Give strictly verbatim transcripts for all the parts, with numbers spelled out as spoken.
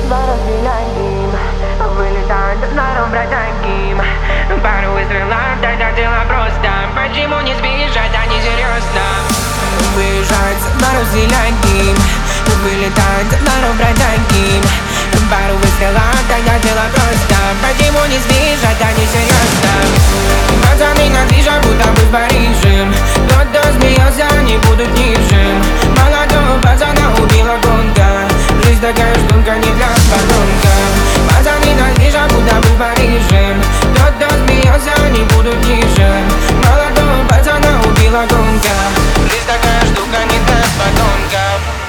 Два разделяем, вылетают даром бродяги. Пару выстрелов, тогда дела просто. Почему не сбежать, они серьезно? Выезжают на разделяем, вылетают даром бродяги. Пару выстрелов, тогда дела просто. Почему не сбежать, они серьезно? Пацаны на движах, будто бы в Париже. Тот, кто смеялся, не будут ниже. Молодого пацана убила гонка. Жизнь такая штука, не для подонка. Пацаны на движах, будто бы в Париже. Тот, кто смеялся, не будут ниже. Молодого пацана убила гонка. Жизнь такая штука, не для подонка.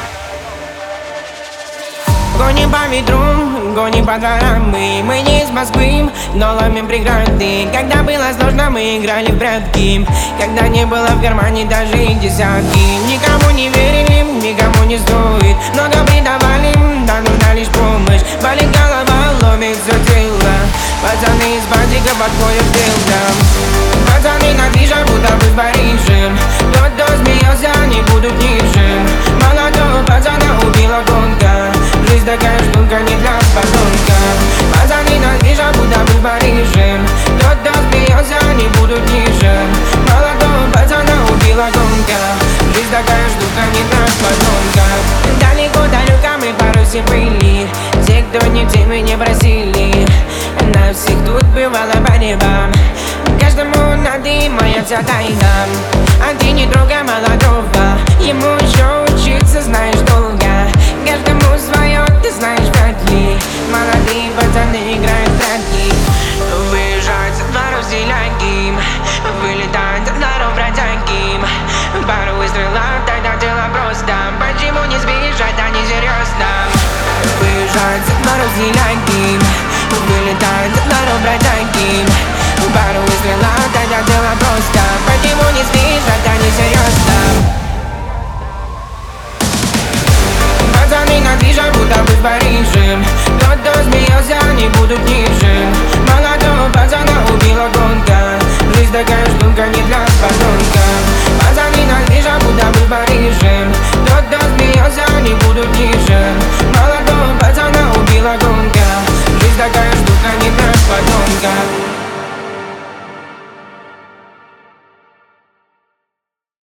Гоним по ветру, гоним по дворам мы. Мы не из Москвы, но ломим преграды. Когда было сложно, мы играли в прятки. Когда не было в кармане даже и десятки. Никому не верили, никому не стоит. Много предавали, да нужна лишь помощь. Болит голова, ломит все тело. Пацаны из бандика подходят к дылдам. Пацаны на движах, будто бы в Париже. Тот, кто смеялся, не будут ниже. Молодого пацана убила гонка. Жизнь такая штука, не для подонка. Пацаны на движах, будто бы в Париже. Тот, кто смеялся, не будут ниже. Молодого пацана убила гонка. Жизнь такая штука, не для подонка. Далеко-далеко мы порой все были. Те, кто ни в теме не просили. На всех тут бывало по небам. Каждому надо и моя вся тайна. А ты не трогай молодого, ему еще